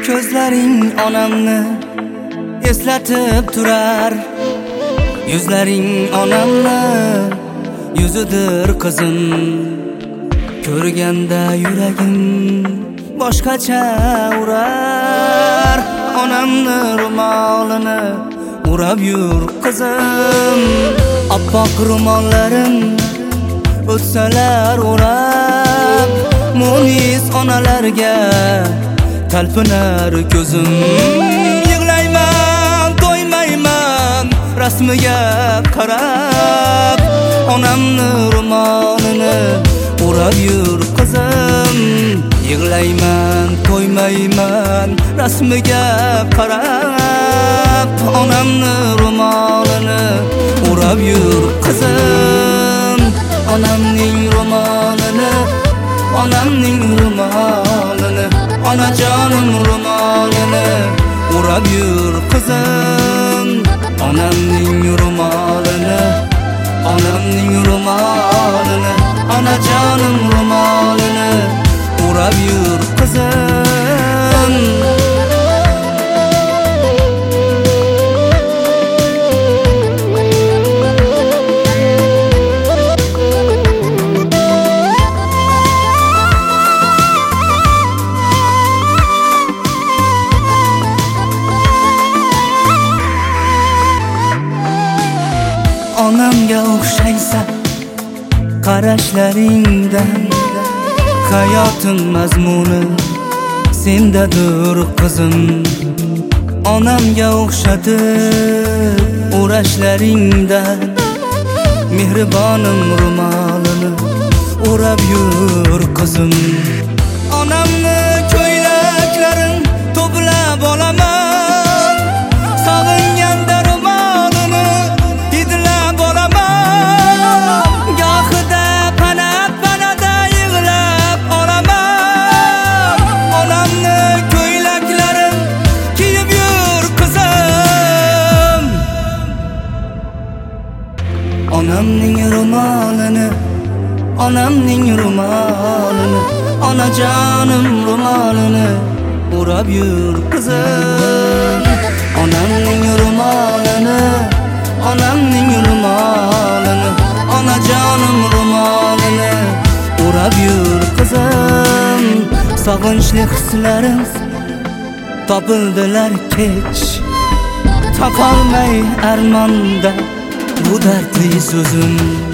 Ko'zlaring onamni eslatib turar, yuzlaring onamni yuzidir qizim. Ko'rganda yuragim boshqacha urar, onamni ro'molini urab yur qizim. Oppoq ro'mollarim o'tsalar o'rab, munis onalarga talpinar ko'zim. Yig'layman, to'ymayman rasmiga qarab, onamni ro'molini urab yur qizim. Yig'layman, to'ymayman rasmiga qarab, onamni ro'molini urab yur qizim. Onamning ro'molini, onamning ro'molini, onajonim ro'molini urab yur qizim. Onamning ro'molini, onamning ro'molini, onajonim ro'molini urab yur qizim. Onamga o'xshaysan qarashlaringdan, hayotim mazmuni sendadir qizim. Onamga o'xshatib o'rashlaringdan, mehribonim ro'molini urab yur qizim. Onamni ko'ylaklarin to'plab olaman, sog'inganda ro'molini hidlab olaman. Gohida panada yig'lab olaman, onamni ko'ylaklarin kiyib yur qizim. Onamning ro'molini, onamning ro'molini, onajonim ro'molini urab yur qizim. Onamning ro'molini, onamning ro'molini, onajonim ro'molini urab yur qizim. Sog'inchli hislarim topildilar kech, topolmay armonda bu dardli so'zim.